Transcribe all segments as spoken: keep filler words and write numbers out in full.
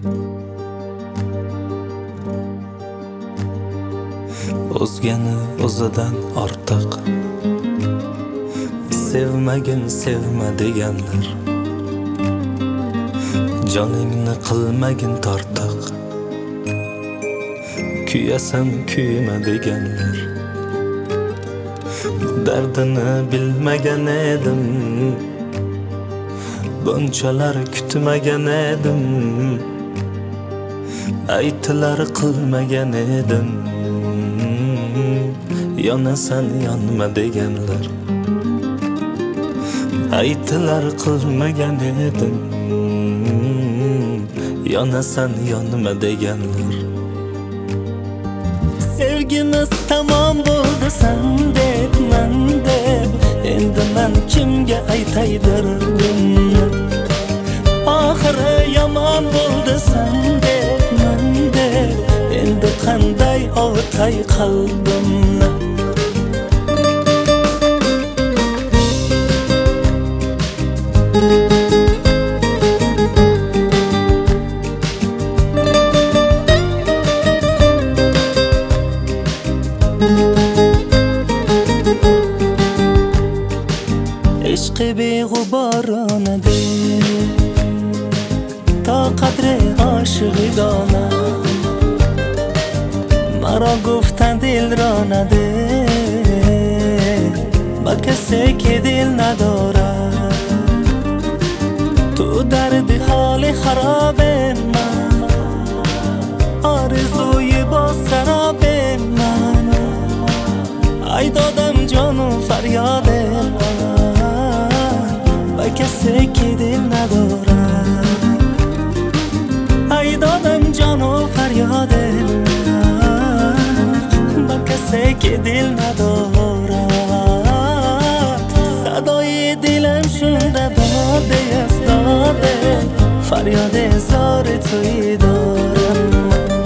O'zgani o'zidan ortiq sevmagin sevma deganlar, joningni qilmagin tortiq, kuyasan kuyma deganlar. Dardini bilmagan edim, bunchalar kutmagan edim, aytilar qilmagan edim, yonasan yonma deganlar. Aytilar qilmagan edim, yonasan yonma deganlar. Sevgimiz tamom bo'ldi san deb, man deb, endi man kimga aytay dardim. Oxiri yomon bo'ldi san deb, man deb, endi qanday ovutay qalbimni. عشق بی‌غبارانه ده تا قدر عاشقی دانه، مرا گفتن دل را نده با کسی که دل نداره. تو درد حال خراب من، آرزوی با سراب من، ای دادم جان و فریاد من با کسی که دل نداره. ای دادم جان و فریاد من با کسی که دل نداره. صدای دلم شنده باده از داده، فریاد زار توی دارم.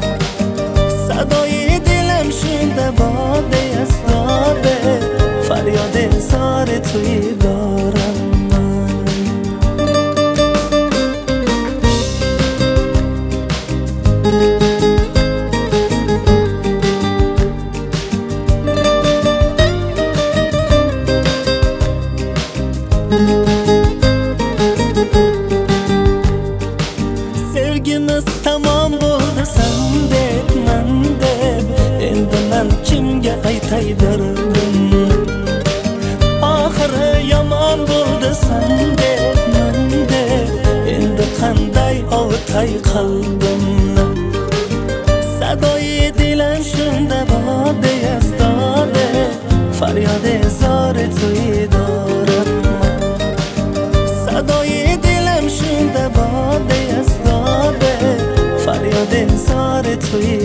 صدای دلم شنده باده از داده، فریاد زار توی دارم. Sevgimiz tamom bo'ldi san deb, man deb, endi man kimga aytay dardim. Oxiri yomon bo'ldi san deb, man deb, endi qanday ovutay qalbimni. Sadoy dilim shunda bode yastode, faryod zor to'y dorim. Sadoy dilim shunda bode yastode, faryod zor to'y